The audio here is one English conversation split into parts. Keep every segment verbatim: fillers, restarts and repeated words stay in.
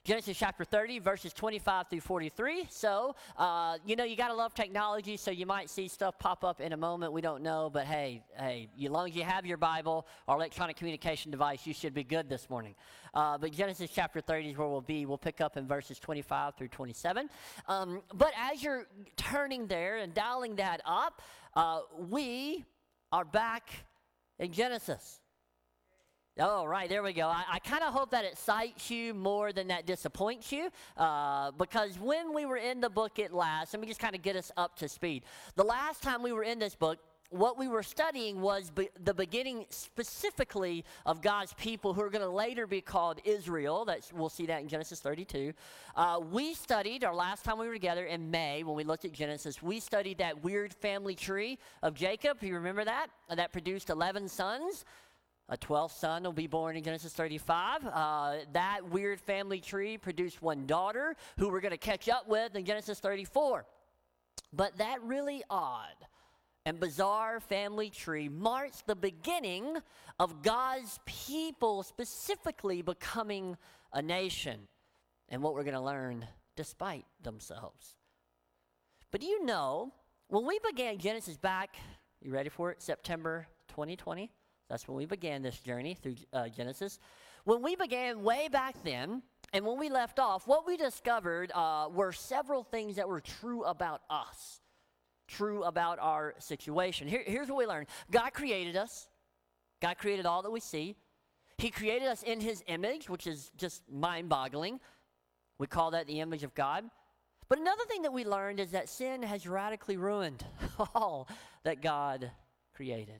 Genesis chapter thirty, verses twenty-five through forty-three. So, uh, you know, you got to love technology, so you might see stuff pop up in a moment. We don't know, but hey, hey, as long as you have your Bible or electronic communication device, you should be good this morning. Uh, but Genesis chapter thirty is where we'll be. We'll pick up in verses twenty-five through twenty-seven. Um, but as you're turning there and dialing that up, uh, we are back in Genesis. Oh, right, there we go. I, I kind of hope that excites you more than that disappoints you, uh, because when we were in the book at last, let me just kind of get us up to speed. The last time we were in this book, what we were studying was be- the beginning specifically of God's people who are going to later be called Israel. That's, we'll see that in Genesis thirty-two. Uh, we studied, our last time we were together in May when we looked at Genesis, we studied that weird family tree of Jacob. You remember that? Uh, that produced eleven sons. A twelfth son will be born in Genesis thirty-five. Uh, that weird family tree produced one daughter who we're going to catch up with in Genesis thirty-four. But that really odd and bizarre family tree marks the beginning of God's people specifically becoming a nation, and what we're going to learn despite themselves. But do you know, when we began Genesis back, you ready for it, September twenty twenty? That's when we began this journey through uh, Genesis. When we began way back then, and when we left off, what we discovered uh, were several things that were true about us, true about our situation. Here, here's what we learned. God created us. God created all that we see. He created us in his image, which is just mind-boggling. We call that the image of God. But another thing that we learned is that sin has radically ruined all that God created.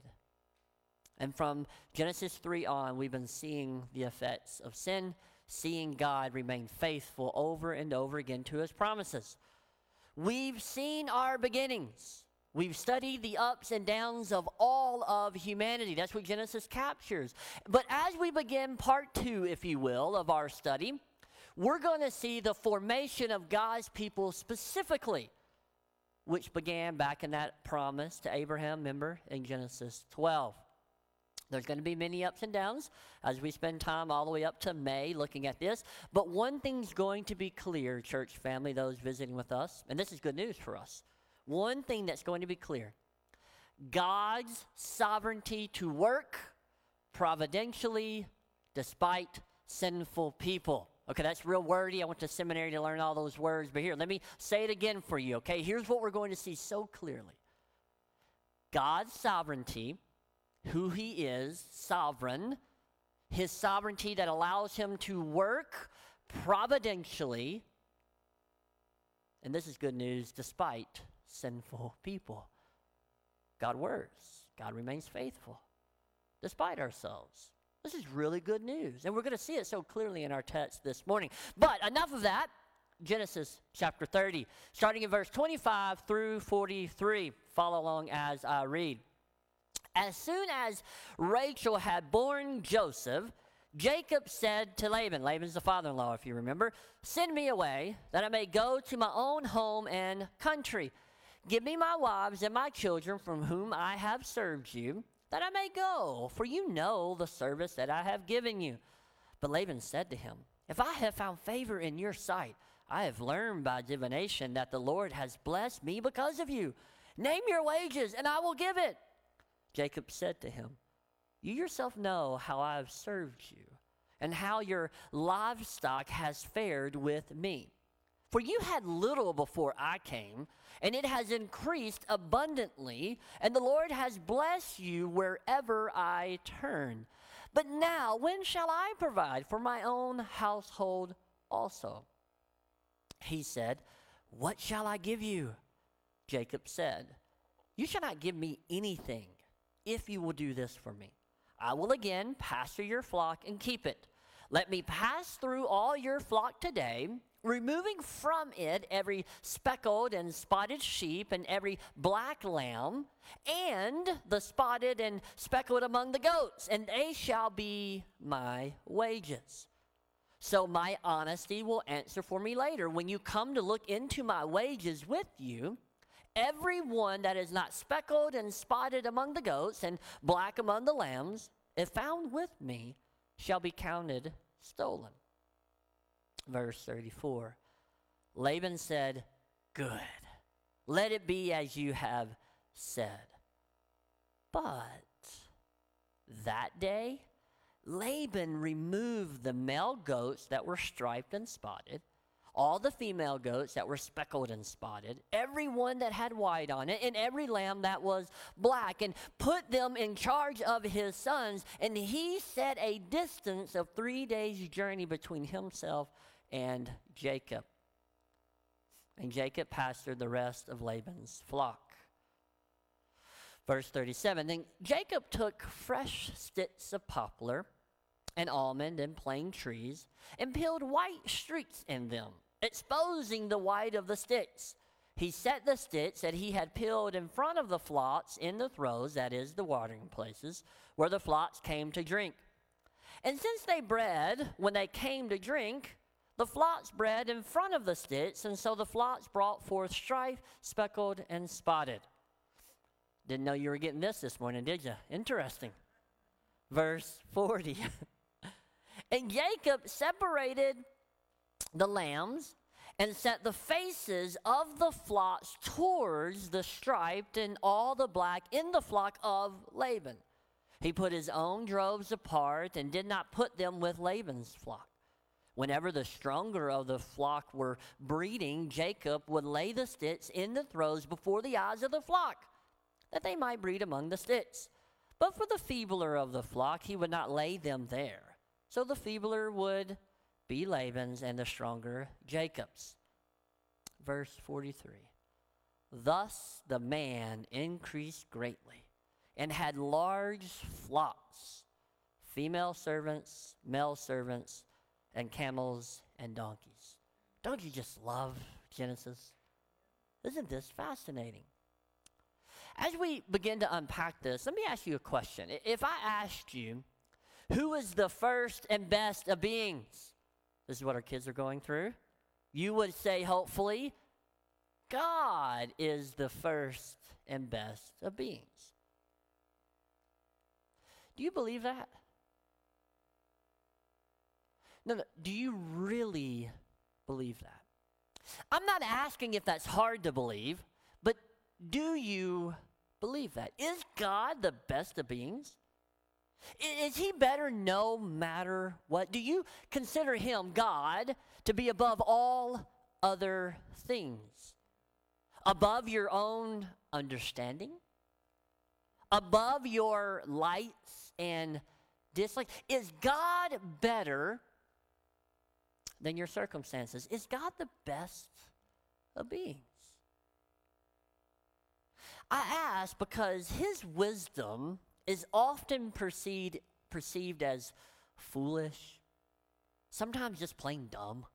And from Genesis three on, we've been seeing the effects of sin, seeing God remain faithful over and over again to his promises. We've seen our beginnings. We've studied the ups and downs of all of humanity. That's what Genesis captures. But as we begin part two, if you will, of our study, we're going to see the formation of God's people specifically, which began back in that promise to Abraham, remember, in Genesis twelve. There's going to be many ups and downs as we spend time all the way up to May looking at this. But one thing's going to be clear, church family, those visiting with us, and this is good news for us. One thing that's going to be clear: God's sovereignty to work providentially despite sinful people. Okay, that's real wordy. I went to seminary to learn all those words. But here, let me say it again for you, okay? Here's what we're going to see so clearly. God's sovereignty, who he is, sovereign, his sovereignty that allows him to work providentially, and this is good news, despite sinful people. God works. God remains faithful, despite ourselves. This is really good news, and we're going to see it so clearly in our text this morning. But enough of that. Genesis chapter thirty, starting in verse twenty-five through forty-three. Follow along as I read. As soon as Rachel had borne Joseph, Jacob said to Laban, Laban's the father-in-law if you remember, "Send me away, that I may go to my own home and country. Give me my wives and my children from whom I have served you, that I may go, for you know the service that I have given you." But Laban said to him, "If I have found favor in your sight, I have learned by divination that the Lord has blessed me because of you. Name your wages, and I will give it." Jacob said to him, "You yourself know how I have served you, and how your livestock has fared with me. For you had little before I came, and it has increased abundantly, and the Lord has blessed you wherever I turn. But now, when shall I provide for my own household also?" He said, "What shall I give you?" Jacob said, "You shall not give me anything if you will do this for me. I will again pasture your flock and keep it. Let me pass through all your flock today, removing from it every speckled and spotted sheep and every black lamb, and the spotted and speckled among the goats, and they shall be my wages. So my honesty will answer for me later. When you come to look into my wages with you, every one that is not speckled and spotted among the goats and black among the lambs, if found with me, shall be counted stolen." Verse thirty-four. Laban said, "Good. Let it be as you have said." But that day, Laban removed the male goats that were striped and spotted, all the female goats that were speckled and spotted, every one that had white on it, and every lamb that was black, and put them in charge of his sons. And he set a distance of three days' journey between himself and Jacob. And Jacob pastured the rest of Laban's flock. Verse thirty-seven, then Jacob took fresh sticks of poplar and almond and plane trees and peeled white streaks in them, exposing the white of the sticks. He set the sticks that he had peeled in front of the flocks in the throws, that is, the watering places, where the flocks came to drink. And since they bred when they came to drink, the flocks bred in front of the sticks, and so the flocks brought forth striped, speckled, and spotted. Didn't know you were getting this this morning, did you? Interesting. Verse forty. And Jacob separated the lambs and set the faces of the flocks towards the striped and all the black in the flock of Laban. He put his own droves apart and did not put them with Laban's flock. Whenever the stronger of the flock were breeding, Jacob would lay the sticks in the throws before the eyes of the flock, that they might breed among the sticks. But for the feebler of the flock, he would not lay them there. So the feebler would be Laban's and the stronger Jacob's. Verse forty-three. Thus the man increased greatly and had large flocks, female servants, male servants, and camels and donkeys. Don't you just love Genesis? Isn't this fascinating? As we begin to unpack this, let me ask you a question. If I asked you, who is the first and best of beings? This is what our kids are going through. You would say, hopefully, God is the first and best of beings. Do you believe that? No, no. Do you really believe that? I'm not asking if that's hard to believe, but do you believe that? Is God the best of beings? Is he better no matter what? Do you consider him, God, to be above all other things? Above your own understanding? Above your likes and dislikes? Is God better than your circumstances? Is God the best of beings? I ask because his wisdom is often perceived, perceived as foolish, sometimes just plain dumb.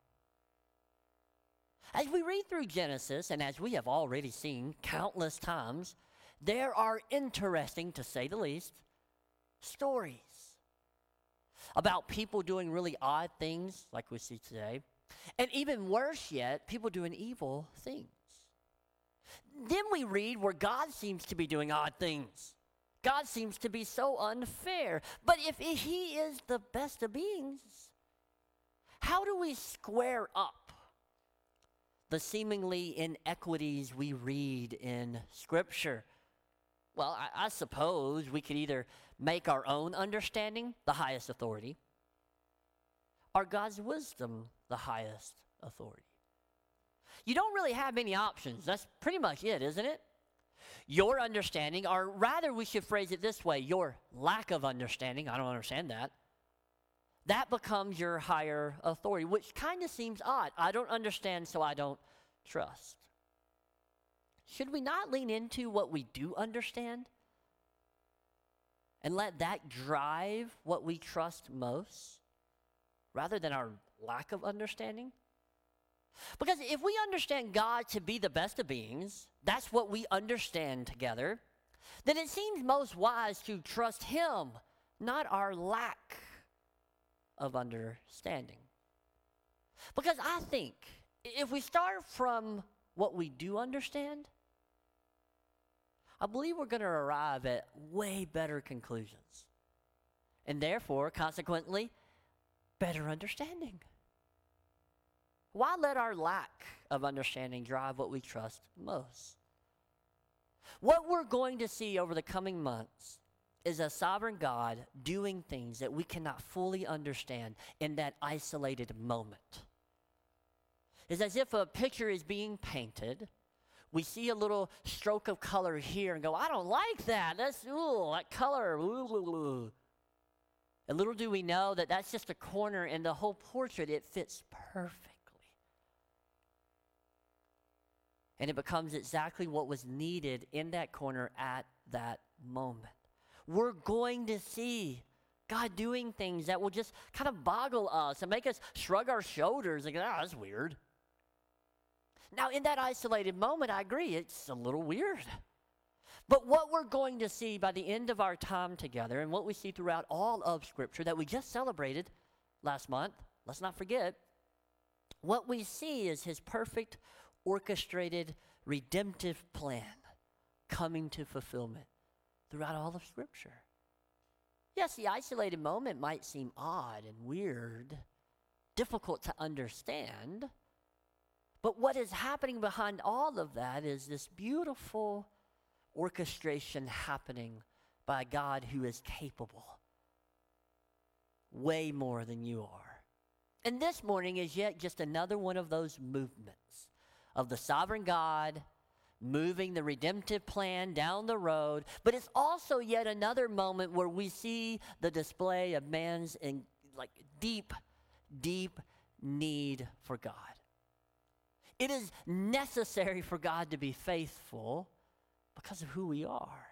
As we read through Genesis, and as we have already seen countless times, there are interesting, to say the least, stories about people doing really odd things like we see today, and even worse yet, people doing evil things. Then we read where God seems to be doing odd things. God seems to be so unfair. But if he is the best of beings, how do we square up the seemingly inequities we read in Scripture? Well, I, I suppose we could either make our own understanding the highest authority, or God's wisdom the highest authority. You don't really have many options. That's pretty much it, isn't it? Your understanding, or rather we should phrase it this way, your lack of understanding, I don't understand that, that becomes your higher authority, which kind of seems odd. I don't understand, so I don't trust. Should we not lean into what we do understand and let that drive what we trust most rather than our lack of understanding? Because if we understand God to be the best of beings, that's what we understand together, then it seems most wise to trust him, not our lack of understanding. Because I think if we start from what we do understand, I believe we're going to arrive at way better conclusions. And therefore, consequently, better understanding. why let our lack of understanding drive what we trust most? What we're going to see over the coming months is a sovereign God doing things that we cannot fully understand in that isolated moment. It's as if a picture is being painted. We see a little stroke of color here and go, I don't like that. That's, ooh, that color. Ooh, ooh, ooh. And little do we know that that's just a corner in the whole portrait. It fits perfectly. And it becomes exactly what was needed in that corner at that moment. We're going to see God doing things that will just kind of boggle us and make us shrug our shoulders and go, oh, that's weird. Now, in that isolated moment, I agree, it's a little weird. But what we're going to see by the end of our time together and what we see throughout all of Scripture that we just celebrated last month, let's not forget, what we see is his perfect, orchestrated, redemptive plan coming to fulfillment throughout all of Scripture. Yes, the isolated moment might seem odd and weird, difficult to understand, but what is happening behind all of that is this beautiful orchestration happening by a God who is capable, way more than you are. And this morning is yet just another one of those movements of the sovereign God moving the redemptive plan down the road, but it's also yet another moment where we see the display of man's in, like deep, deep need for God. It is necessary for God to be faithful because of who we are.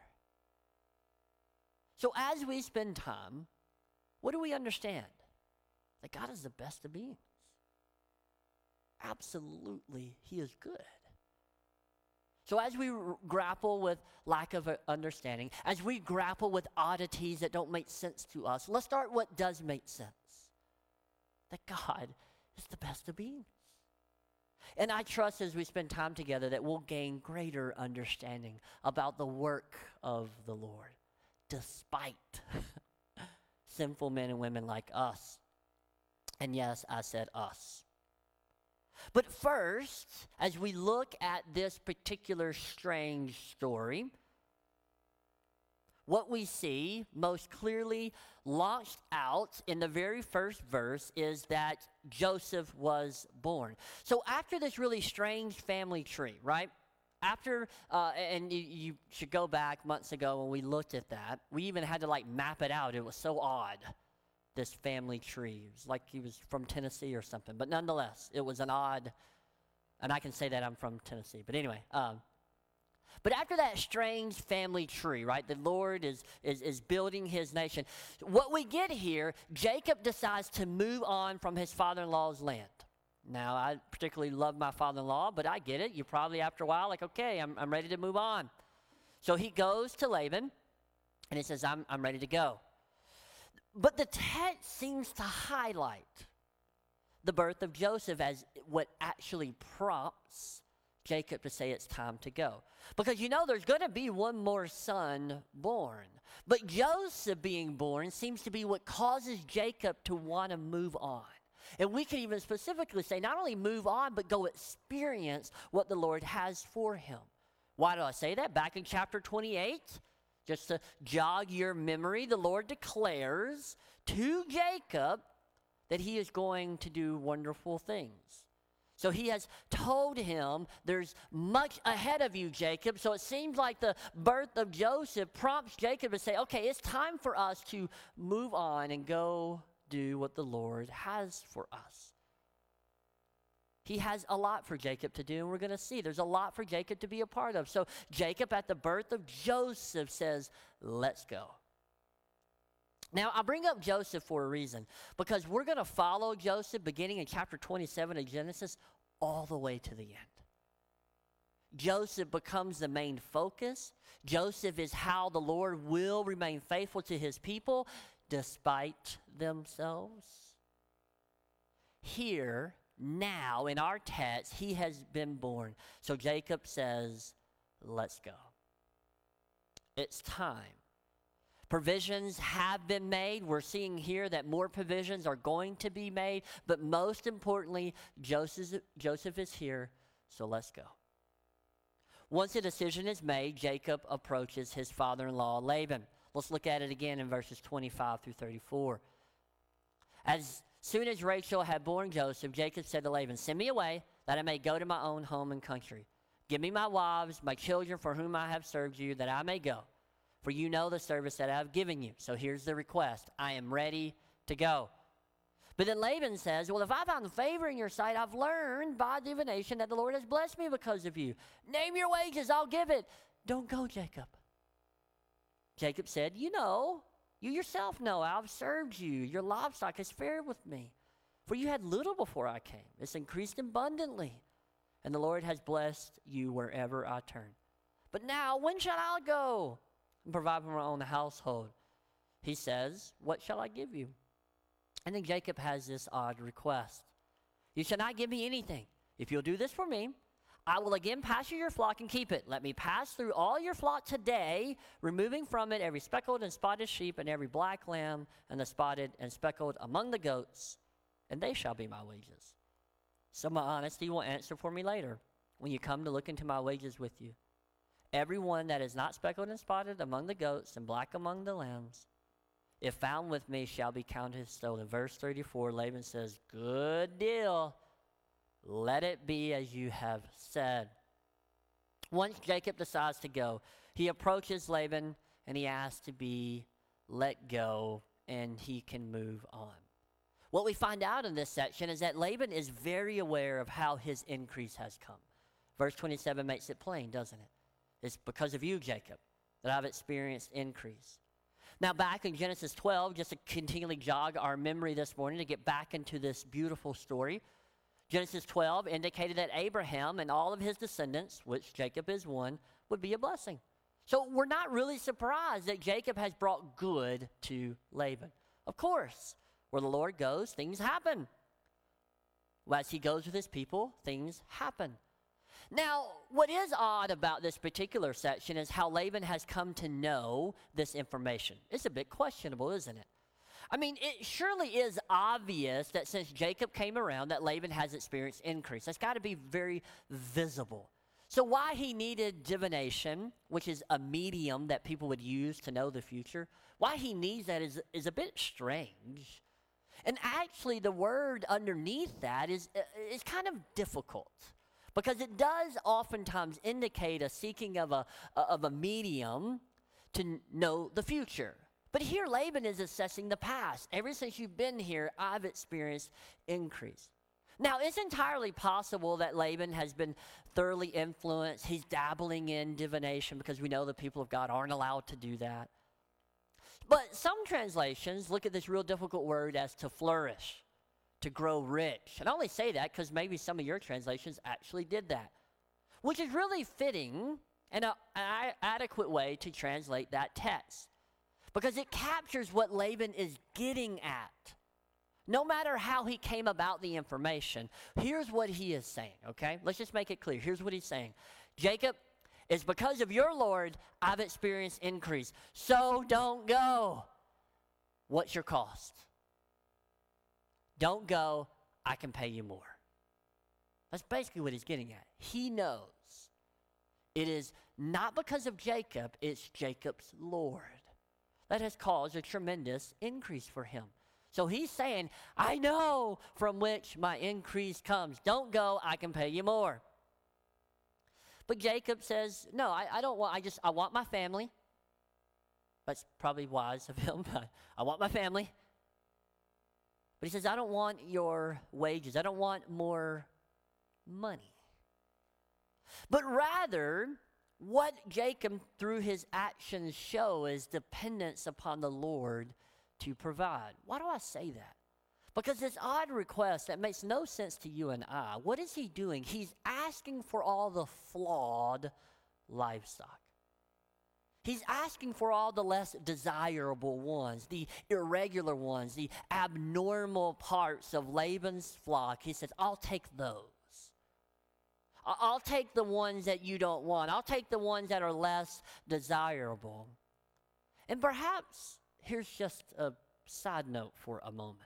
So as we spend time, what do we understand? That God is the best of beings. Absolutely, he is good. So as we r- grapple with lack of uh, understanding, as we grapple with oddities that don't make sense to us, let's start what does make sense. That God is the best of beings. And I trust as we spend time together that we'll gain greater understanding about the work of the Lord, despite sinful men and women like us. And yes, I said us. But first, as we look at this particular strange story, what we see most clearly launched out in the very first verse is that Joseph was born. So after this really strange family tree, right? After, uh, and you, you should go back months ago when we looked at that. We even had to like map it out. It was so odd, this family tree. It was like he was from Tennessee or something. But nonetheless, it was an odd, and I can say that I'm from Tennessee. But anyway, um, But after that strange family tree, right, the Lord is, is, is building his nation. What we get here, Jacob decides to move on from his father-in-law's land. Now, I particularly love my father-in-law, but I get it. You're probably, after a while, like, okay, I'm, I'm ready to move on. So he goes to Laban, and he says, I'm, I'm ready to go. But the text seems to highlight the birth of Joseph as what actually prompts Jacob to say it's time to go. Because you know there's going to be one more son born. But Joseph being born seems to be what causes Jacob to want to move on. And we could even specifically say not only move on, but go experience what the Lord has for him. Why do I say that? Back in chapter twenty-eight, just to jog your memory, the Lord declares to Jacob that he is going to do wonderful things. So he has told him, there's much ahead of you, Jacob. So it seems like the birth of Joseph prompts Jacob to say, okay, it's time for us to move on and go do what the Lord has for us. He has a lot for Jacob to do, and we're going to see there's a lot for Jacob to be a part of. So Jacob, at the birth of Joseph, says, let's go. Now, I bring up Joseph for a reason, because we're going to follow Joseph beginning in chapter twenty-seven of Genesis all the way to the end. Joseph becomes the main focus. Joseph is how the Lord will remain faithful to his people despite themselves. Here, now, in our text, he has been born. So Jacob says, let's go. It's time. Provisions have been made. We're seeing here that more provisions are going to be made. But most importantly, Joseph, Joseph is here, so let's go. Once a decision is made, Jacob approaches his father-in-law, Laban. Let's look at it again in verses twenty-five through thirty-four. As soon as Rachel had borne Joseph, Jacob said to Laban, "Send me away, that I may go to my own home and country. Give me my wives, my children for whom I have served you, that I may go. For you know the service that I have given you." So here's the request. I am ready to go. But then Laban says, "Well, if I found favor in your sight, I've learned by divination that the Lord has blessed me because of you. Name your wages, I'll give it. Don't go, Jacob." Jacob said, "You know, you yourself know, I've served you. Your livestock has fared with me. For you had little before I came. It's increased abundantly. And the Lord has blessed you wherever I turn. But now, when shall I go and provide for my own household?" He says, "What shall I give you?" And then Jacob has this odd request. "You shall not give me anything. If you'll do this for me, I will again pasture your flock and keep it. Let me pass through all your flock today, removing from it every speckled and spotted sheep and every black lamb and the spotted and speckled among the goats, and they shall be my wages. So my honesty will answer for me later when you come to look into my wages with you. Every one that is not speckled and spotted among the goats and black among the lambs, if found with me, shall be counted stolen." Verse thirty-four, Laban says, "Good deal. Let it be as you have said." Once Jacob decides to go, he approaches Laban and he asks to be let go and he can move on. What we find out in this section is that Laban is very aware of how his increase has come. Verse twenty-seven makes it plain, doesn't it? It's because of you, Jacob, that I've experienced increase. Now back in Genesis twelve, just to continually jog our memory this morning to get back into this beautiful story, Genesis twelve indicated that Abraham and all of his descendants, which Jacob is one, would be a blessing. So we're not really surprised that Jacob has brought good to Laban. Of course, where the Lord goes, things happen. As he goes with his people, things happen. Now, what is odd about this particular section is how Laban has come to know this information. It's a bit questionable, isn't it? I mean, it surely is obvious that since Jacob came around, that Laban has experienced increase. That's got to be very visible. So why he needed divination, which is a medium that people would use to know the future, why he needs that is, is a bit strange. And actually, the word underneath that is, is kind of difficult, because it does oftentimes indicate a seeking of a, of a medium to know the future. But here Laban is assessing the past. Ever since you've been here, I've experienced increase. Now, it's entirely possible that Laban has been thoroughly influenced. He's dabbling in divination because we know the people of God aren't allowed to do that. But some translations look at this real difficult word as to flourish, to grow rich. And I only say that because maybe some of your translations actually did that, which is really fitting and an adequate way to translate that text, because it captures what Laban is getting at. No matter how he came about the information, here's what he is saying, okay? Let's just make it clear. Here's what he's saying. Jacob, it's because of your Lord I've experienced increase. So don't go. What's your cost? Don't go. I can pay you more. That's basically what he's getting at. He knows it is not because of Jacob, it's Jacob's Lord that has caused a tremendous increase for him. So he's saying, I know from which my increase comes. Don't go, I can pay you more. But Jacob says, no, I, I don't want, I just, I want my family. That's probably wise of him. I want my family. But he says, I don't want your wages. I don't want more money. But rather, what Jacob, through his actions, show is dependence upon the Lord to provide. Why do I say that? Because this odd request that makes no sense to you and I, what is he doing? He's asking for all the flawed livestock. He's asking for all the less desirable ones, the irregular ones, the abnormal parts of Laban's flock. He says, I'll take those. I'll take the ones that you don't want. I'll take the ones that are less desirable. And perhaps here's just a side note for a moment.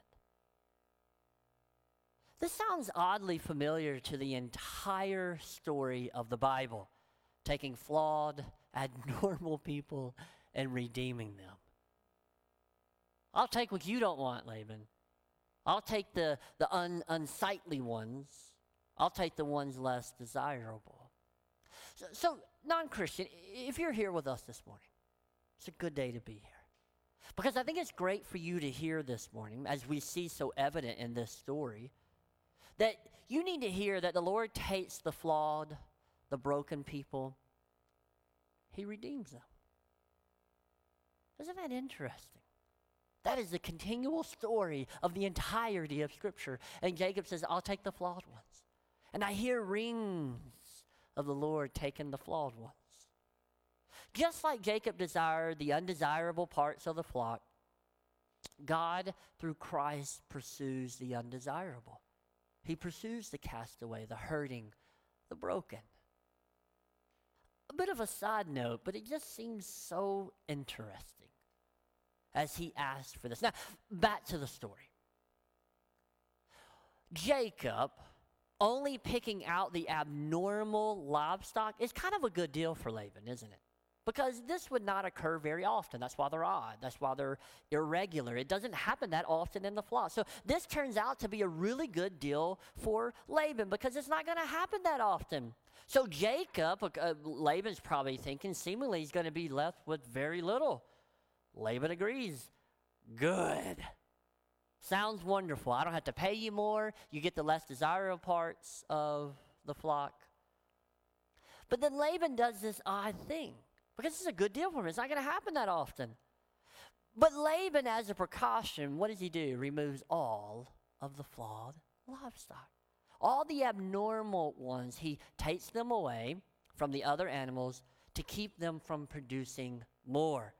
This sounds oddly familiar to the entire story of the Bible, taking flawed, abnormal people and redeeming them. I'll take what you don't want, Laban. I'll take the, the un, unsightly ones. I'll take the ones less desirable. So, so non-Christian, if you're here with us this morning, it's a good day to be here. Because I think it's great for you to hear this morning, as we see so evident in this story, that you need to hear that the Lord takes the flawed, the broken people, He redeems them. Isn't that interesting? That is the continual story of the entirety of Scripture. And Jacob says, I'll take the flawed ones. And I hear rings of the Lord taking the flawed ones. Just like Jacob desired the undesirable parts of the flock, God, through Christ, pursues the undesirable. He pursues the castaway, the hurting, the broken. A bit of a side note, but it just seems so interesting as he asked for this. Now, back to the story. Jacob only picking out the abnormal livestock is kind of a good deal for Laban, isn't it? Because this would not occur very often. That's why they're odd. That's why they're irregular. It doesn't happen that often in the flock. So this turns out to be a really good deal for Laban because it's not going to happen that often. So Jacob, uh, Laban's probably thinking seemingly he's going to be left with very little. Laban agrees. Good. Sounds wonderful. I don't have to pay you more. You get the less desirable parts of the flock. But then Laban does this odd thing. Because it's a good deal for him. It's not going to happen that often. But Laban, as a precaution, what does he do? Removes all of the flawed livestock. All the abnormal ones, he takes them away from the other animals to keep them from producing more.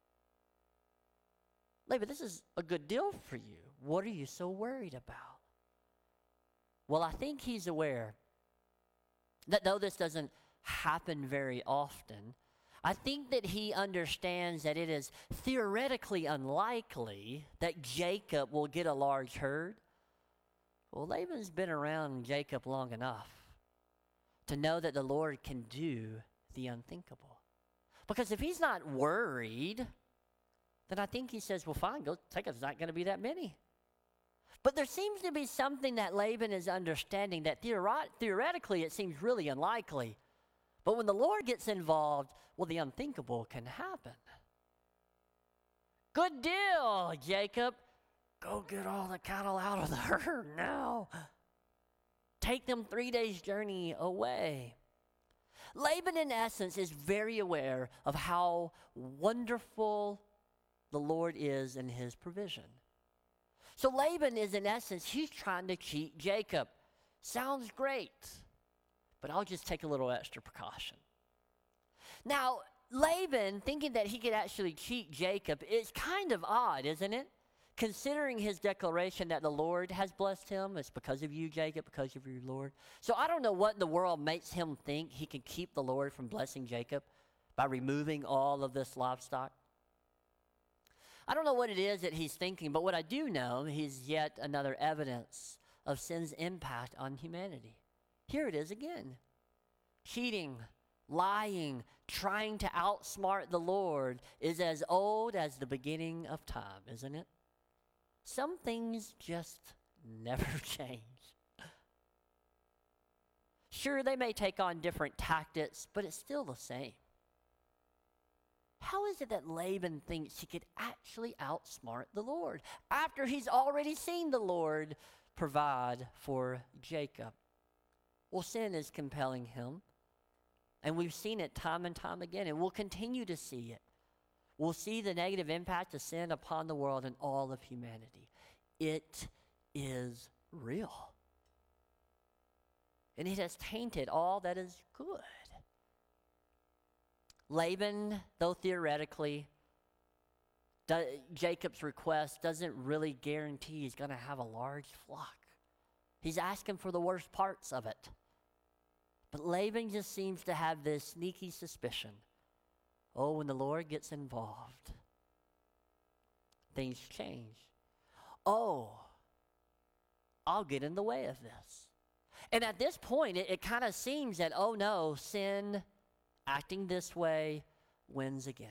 Laban, this is a good deal for you. What are you so worried about? Well, I think he's aware that though this doesn't happen very often, I think that he understands that it is theoretically unlikely that Jacob will get a large herd. Well, Laban's been around Jacob long enough to know that the Lord can do the unthinkable. Because if he's not worried, then I think he says, well, fine, go take it. There's not going to be that many. But there seems to be something that Laban is understanding that theori- theoretically it seems really unlikely. But when the Lord gets involved, well, the unthinkable can happen. Good deal, Jacob. Go get all the cattle out of the herd now. Take them three days' journey away. Laban, in essence, is very aware of how wonderful the Lord is in his provision. So Laban is, in essence, he's trying to cheat Jacob. Sounds great. But I'll just take a little extra precaution. Now, Laban, thinking that he could actually cheat Jacob, is kind of odd, isn't it? Considering his declaration that the Lord has blessed him. It's because of you, Jacob, because of your Lord. So I don't know what in the world makes him think he can keep the Lord from blessing Jacob by removing all of this livestock. I don't know what it is that he's thinking, but what I do know is yet another evidence of sin's impact on humanity. Here it is again. Cheating, lying, trying to outsmart the Lord is as old as the beginning of time, isn't it? Some things just never change. Sure, they may take on different tactics, but it's still the same. How is it that Laban thinks he could actually outsmart the Lord after he's already seen the Lord provide for Jacob? Well, sin is compelling him, and we've seen it time and time again, and we'll continue to see it. We'll see the negative impact of sin upon the world and all of humanity. It is real. And it has tainted all that is good. Laban, though theoretically, do, Jacob's request doesn't really guarantee he's going to have a large flock. He's asking for the worst parts of it. But Laban just seems to have this sneaky suspicion. Oh, when the Lord gets involved, things change. Oh, I'll get in the way of this. And at this point, it, it kind of seems that, oh no, sin, acting this way, wins again.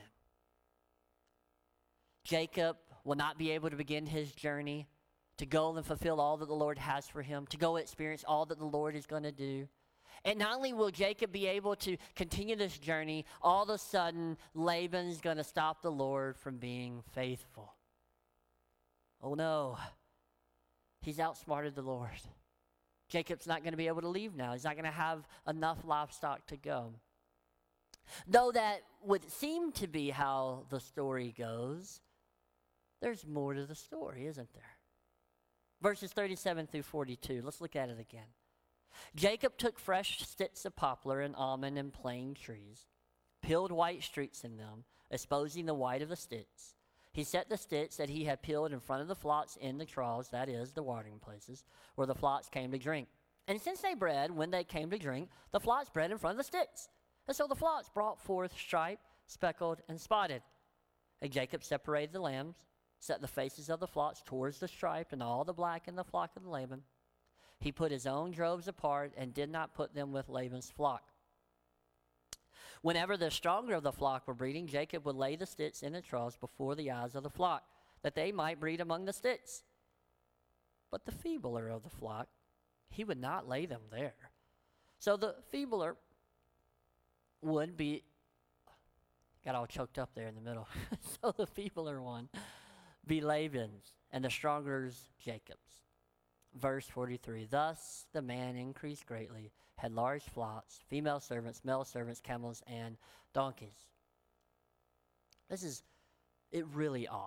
Jacob will not be able to begin his journey to go and fulfill all that the Lord has for him, to go experience all that the Lord is going to do. And not only will Jacob be able to continue this journey, all of a sudden, Laban's going to stop the Lord from being faithful. Oh no, he's outsmarted the Lord. Jacob's not going to be able to leave now. He's not going to have enough livestock to go. Though that would seem to be how the story goes, there's more to the story, isn't there? Verses thirty-seven through forty-two, let's look at it again. Jacob took fresh sticks of poplar and almond and plane trees, peeled white streaks in them, exposing the white of the sticks. He set the sticks that he had peeled in front of the flocks in the troughs, that is, the watering places, where the flocks came to drink. And since they bred, when they came to drink, the flocks bred in front of the sticks. And so the flocks brought forth striped, speckled, and spotted. And Jacob separated the lambs, set the faces of the flocks towards the striped, and all the black in the flock of Laban. He put his own droves apart and did not put them with Laban's flock. Whenever the stronger of the flock were breeding, Jacob would lay the sticks in the troughs before the eyes of the flock, that they might breed among the sticks. But the feebler of the flock, he would not lay them there. So the feebler would be, got all choked up there in the middle. So the feebler one be Laban's, and the stronger's Jacob's. Verse forty-three, thus the man increased greatly, had large flocks, female servants, male servants, camels, and donkeys. This is it really odd.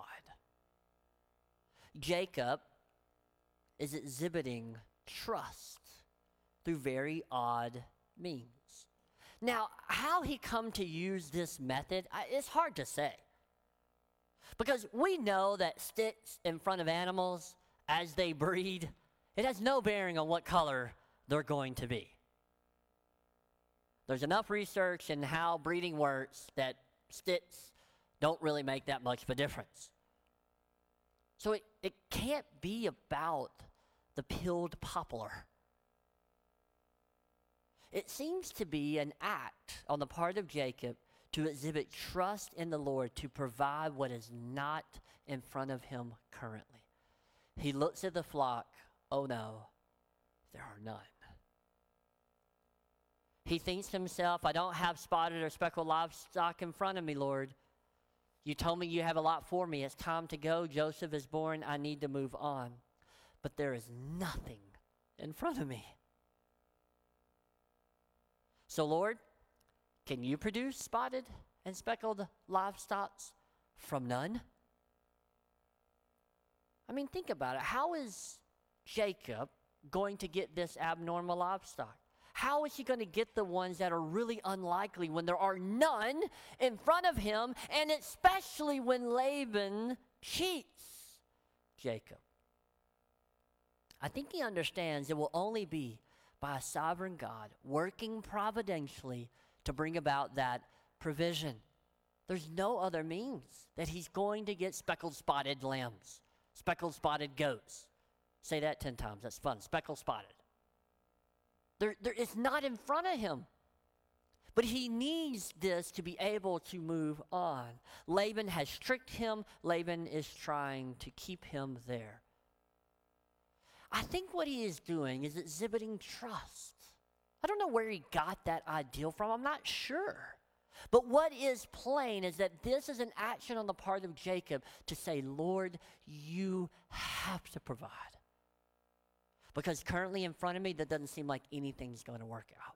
Jacob is exhibiting trust through very odd means. Now, how he come to use this method, I, it's hard to say. Because we know that sticks in front of animals as they breed, it has no bearing on what color they're going to be. There's enough research in how breeding works that sticks don't really make that much of a difference. So it, it can't be about the peeled poplar. It seems to be an act on the part of Jacob to exhibit trust in the Lord to provide what is not in front of him currently. He looks at the flock. Oh no, there are none. He thinks to himself, I don't have spotted or speckled livestock in front of me, Lord. You told me you have a lot for me. It's time to go. Joseph is born. I need to move on. But there is nothing in front of me. So, Lord, can you produce spotted and speckled livestock from none? I mean, think about it. How is Jacob going to get this abnormal livestock? How is he going to get the ones that are really unlikely when there are none in front of him, and especially when Laban cheats Jacob? I think he understands it will only be by a sovereign God working providentially to bring about that provision. There's no other means that he's going to get speckled spotted lambs, speckled spotted goats. Say that ten times. That's fun. Speckled spotted. There, there, it's not in front of him. But he needs this to be able to move on. Laban has tricked him. Laban is trying to keep him there. I think what he is doing is exhibiting trust. I don't know where he got that ideal from. I'm not sure. But what is plain is that this is an action on the part of Jacob to say, Lord, you have to provide. Because currently in front of me, that doesn't seem like anything's going to work out.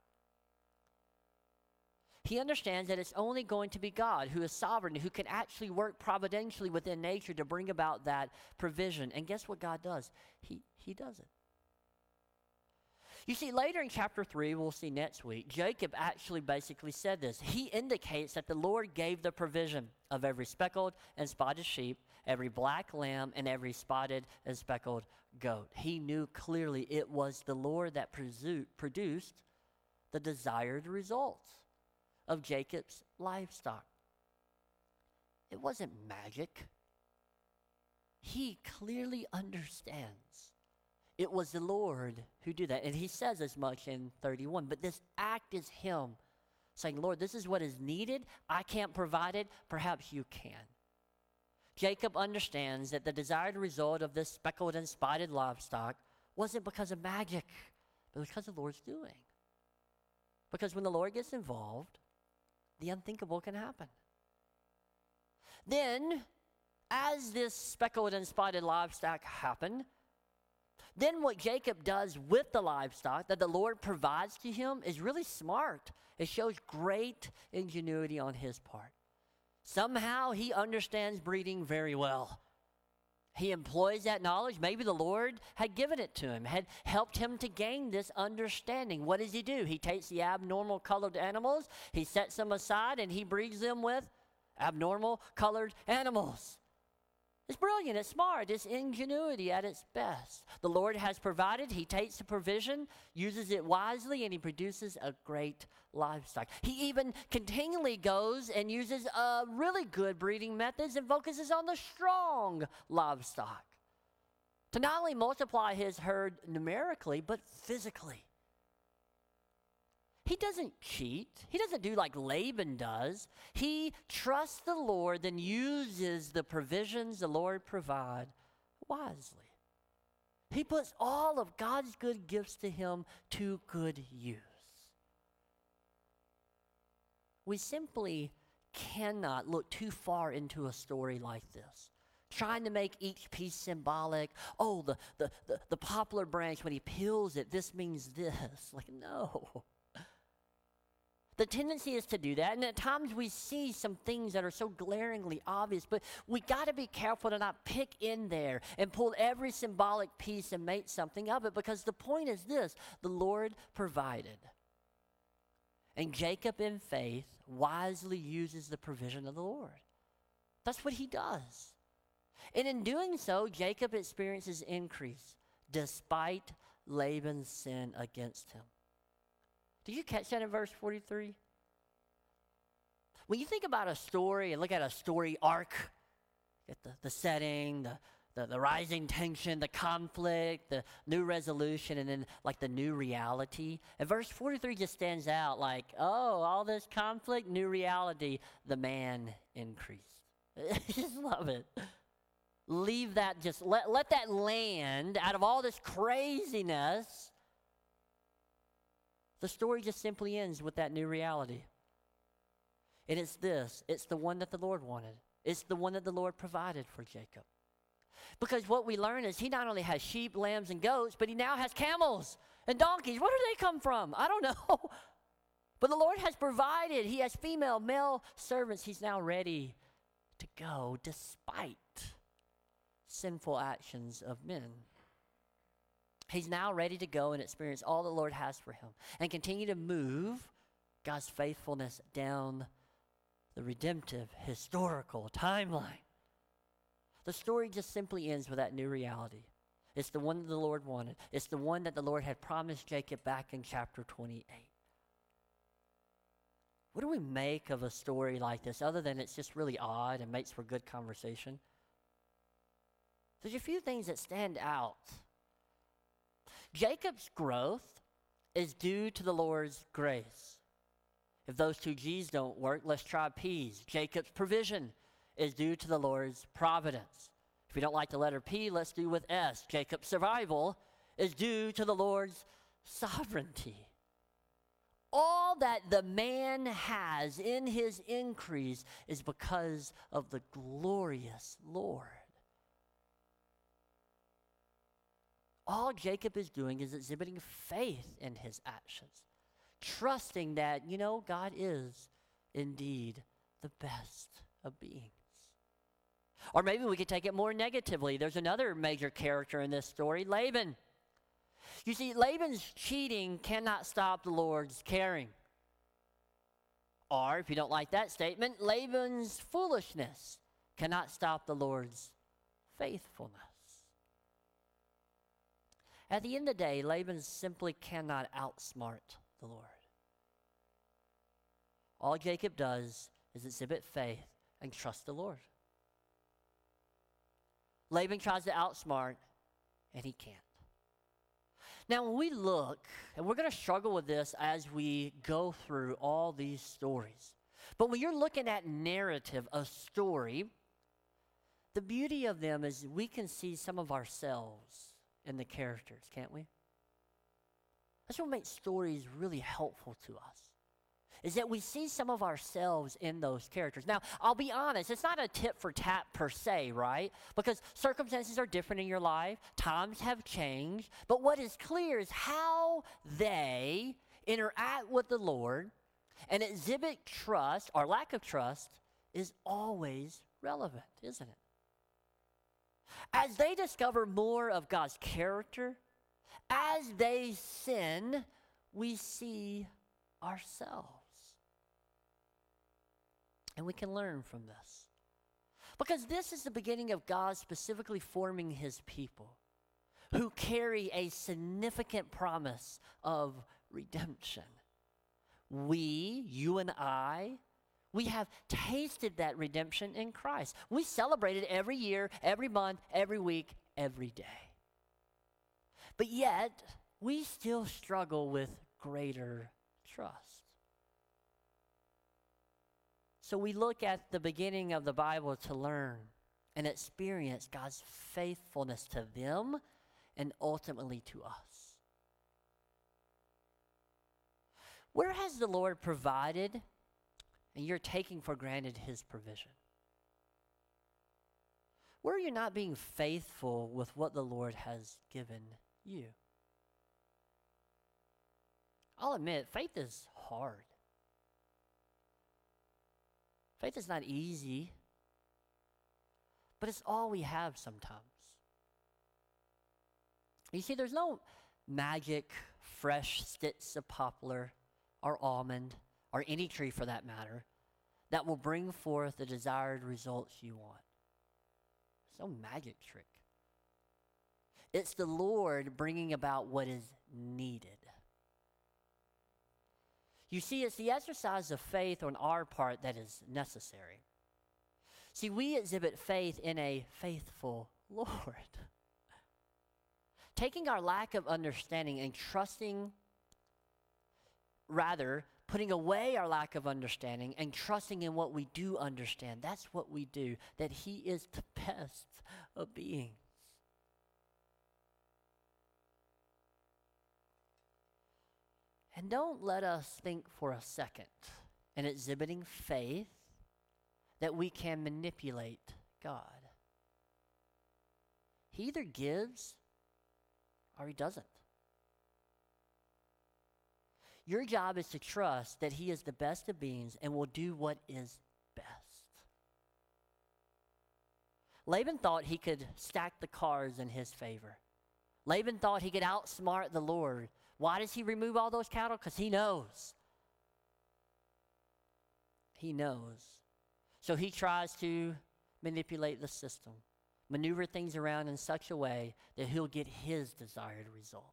He understands that it's only going to be God who is sovereign, who can actually work providentially within nature to bring about that provision. And guess what God does? He, he does it. You see, later in chapter three, we'll see next week, Jacob actually basically said this. He indicates that the Lord gave the provision of every speckled and spotted sheep, every black lamb, and every spotted and speckled goat. He knew clearly it was the Lord that presu- produced the desired results of Jacob's livestock. It wasn't magic. he clearly understands it was the Lord who did that. And he says as much in thirty-one. But this act is him saying, Lord, this is what is needed. I can't provide it. Perhaps you can. Jacob understands that the desired result of this speckled and spotted livestock wasn't because of magic, but because of the Lord's doing. Because when the Lord gets involved, the unthinkable can happen. Then, as this speckled and spotted livestock happened, then what Jacob does with the livestock that the Lord provides to him is really smart. It shows great ingenuity on his part. Somehow he understands breeding very well. He employs that knowledge. Maybe the Lord had given it to him, had helped him to gain this understanding. What does he do? He takes the abnormal colored animals, he sets them aside, and he breeds them with abnormal colored animals. It's brilliant, it's smart, it's ingenuity at its best. The Lord has provided, he takes the provision, uses it wisely, and he produces a great livestock. He even continually goes and uses uh, really good breeding methods and focuses on the strong livestock to not only multiply his herd numerically, but physically. He doesn't cheat. He doesn't do like Laban does. He trusts the Lord and uses the provisions the Lord provide wisely. He puts all of God's good gifts to him to good use. We simply cannot look too far into a story like this, trying to make each piece symbolic. Oh, the, the, the, the poplar branch, when he peels it, this means this. Like, no. The tendency is to do that, and at times we see some things that are so glaringly obvious, but we got to be careful to not pick in there and pull every symbolic piece and make something of it, because the point is this: the Lord provided. And Jacob, in faith, wisely uses the provision of the Lord. That's what he does. And in doing so, Jacob experiences increase despite Laban's sin against him. Did you catch that in verse forty-three? When you think about a story and look at a story arc, get the, the setting, the, the, the rising tension, the conflict, the new resolution, and then like the new reality. And verse forty-three just stands out like, oh, all this conflict, new reality, the man increased. I just love it. Leave that, just let, let that land out of all this craziness. The story just simply ends with that new reality. And it's this. It's the one that the Lord wanted. It's the one that the Lord provided for Jacob. Because what we learn is he not only has sheep, lambs, and goats, but he now has camels and donkeys. Where do they come from? I don't know. But the Lord has provided. He has female, male servants. He's now ready to go despite sinful actions of men. He's now ready to go and experience all the Lord has for him and continue to move God's faithfulness down the redemptive, historical timeline. The story just simply ends with that new reality. It's the one that the Lord wanted. It's the one that the Lord had promised Jacob back in chapter twenty-eight. What do we make of a story like this, other than it's just really odd and makes for good conversation? There's a few things that stand out. Jacob's growth is due to the Lord's grace. If those two G's don't work, let's try P's. Jacob's provision is due to the Lord's providence. If you don't like the letter P, let's do with S. Jacob's survival is due to the Lord's sovereignty. All that the man has in his increase is because of the glorious Lord. All Jacob is doing is exhibiting faith in his actions, trusting that, you know, God is indeed the best of beings. Or maybe we could take it more negatively. There's another major character in this story, Laban. You see, Laban's cheating cannot stop the Lord's caring. Or, if you don't like that statement, Laban's foolishness cannot stop the Lord's faithfulness. At the end of the day, Laban simply cannot outsmart the Lord. All Jacob does is exhibit faith and trust the Lord. Laban tries to outsmart, and he can't. Now, when we look, and we're going to struggle with this as we go through all these stories, but when you're looking at narrative, a story, the beauty of them is we can see some of ourselves in the characters, can't we? That's what makes stories really helpful to us, is that we see some of ourselves in those characters. Now, I'll be honest, it's not a tit for tat per se, right? Because circumstances are different in your life, times have changed, but what is clear is how they interact with the Lord and exhibit trust or lack of trust is always relevant, isn't it? As they discover more of God's character, as they sin, we see ourselves. And we can learn from this. Because this is the beginning of God specifically forming his people who carry a significant promise of redemption. We, you and I, we have tasted that redemption in Christ. We celebrate it every year, every month, every week, every day. But yet, we still struggle with greater trust. So we look at the beginning of the Bible to learn and experience God's faithfulness to them and ultimately to us. Where has the Lord provided and you're taking for granted his provision? Where are you not being faithful with what the Lord has given you? I'll admit, faith is hard. Faith is not easy, but it's all we have sometimes. You see, there's no magic, fresh sticks of poplar or almond, or any tree for that matter, that will bring forth the desired results you want. It's no magic trick. It's the Lord bringing about what is needed. You see, it's the exercise of faith on our part that is necessary. See, we exhibit faith in a faithful Lord. Taking our lack of understanding and trusting, rather, putting away our lack of understanding and trusting in what we do understand. That's what we do, that he is the best of beings. And don't let us think for a second in exhibiting faith that we can manipulate God. He either gives or he doesn't. Your job is to trust that he is the best of beings and will do what is best. Laban thought he could stack the cards in his favor. Laban thought he could outsmart the Lord. Why does he remove all those cattle? Because he knows. He knows. So he tries to manipulate the system, maneuver things around in such a way that he'll get his desired result.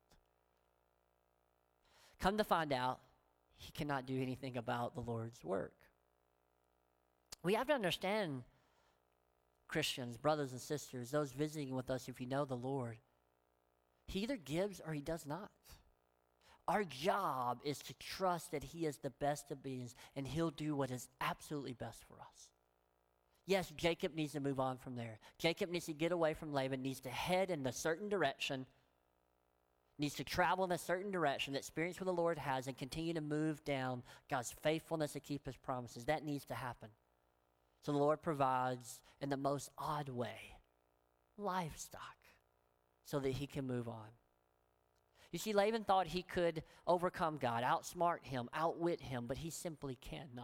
Come to find out, he cannot do anything about the Lord's work. We have to understand, Christians, brothers and sisters, those visiting with us, if you know the Lord, he either gives or he does not. Our job is to trust that he is the best of beings and he'll do what is absolutely best for us. Yes, Jacob needs to move on from there. Jacob needs to get away from Laban, needs to head in a certain direction, needs to travel in a certain direction, experience what the Lord has, and continue to move down God's faithfulness to keep his promises. That needs to happen. So the Lord provides in the most odd way livestock so that he can move on. You see, Laban thought he could overcome God, outsmart him, outwit him, but he simply cannot.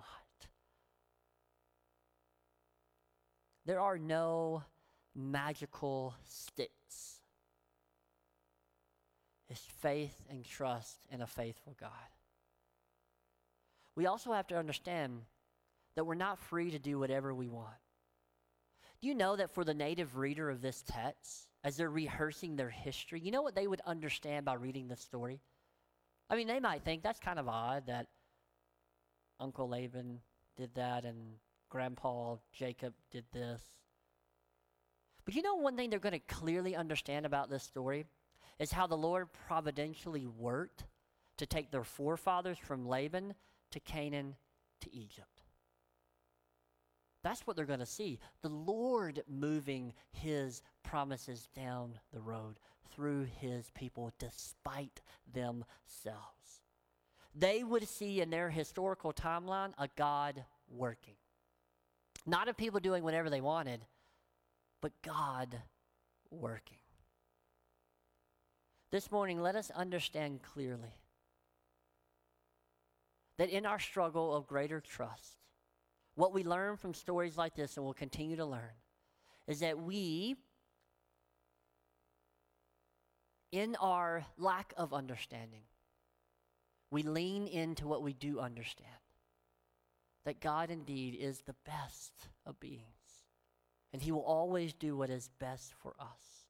There are no magical sticks. It's faith and trust in a faithful God. We also have to understand that we're not free to do whatever we want. Do you know that for the native reader of this text, as they're rehearsing their history, you know what they would understand by reading this story? I mean, they might think that's kind of odd that Uncle Laban did that and Grandpa Jacob did this. But you know one thing they're going to clearly understand about this story is how the Lord providentially worked to take their forefathers from Laban to Canaan to Egypt. That's what they're going to see. The Lord moving his promises down the road through his people despite themselves. They would see in their historical timeline a God working. Not of people doing whatever they wanted, but God working. This morning, let us understand clearly that in our struggle of greater trust, what we learn from stories like this, and will continue to learn, is that we, in our lack of understanding, we lean into what we do understand. That God indeed is the best of beings. And he will always do what is best for us.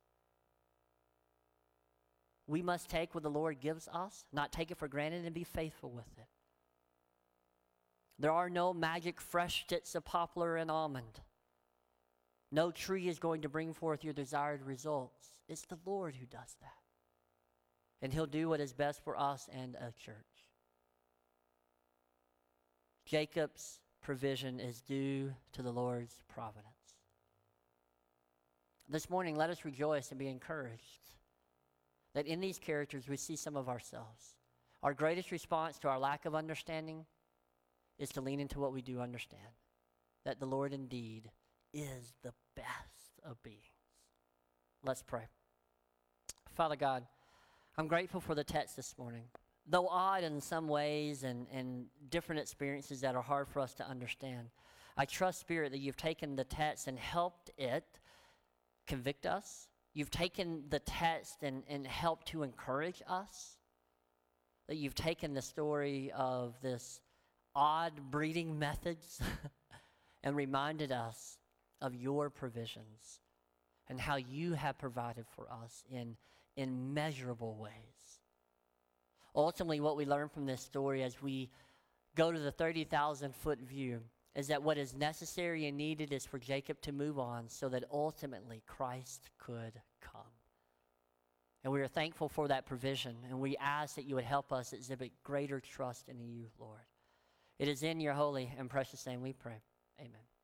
We must take what the Lord gives us, not take it for granted, and be faithful with it. There are no magic fresh sticks of poplar and almond. No tree is going to bring forth your desired results. It's the Lord who does that. And he'll do what is best for us and a church. Jacob's provision is due to the Lord's providence. This morning, let us rejoice and be encouraged that in these characters we see some of ourselves. Our greatest response to our lack of understanding is to lean into what we do understand, that the Lord indeed is the best of beings. Let's pray. Father God, I'm grateful for the text this morning. Though odd in some ways and, and different experiences that are hard for us to understand, I trust, Spirit, that you've taken the text and helped it convict us. You've taken the text and, and helped to encourage us. That you've taken the story of this odd breeding methods and reminded us of your provisions and how you have provided for us in immeasurable ways. Ultimately, what we learn from this story as we go to the thirty thousand foot view is that what is necessary and needed is for Jacob to move on so that ultimately Christ could come. And we are thankful for that provision, and we ask that you would help us exhibit greater trust in you, Lord. It is in your holy and precious name we pray. Amen.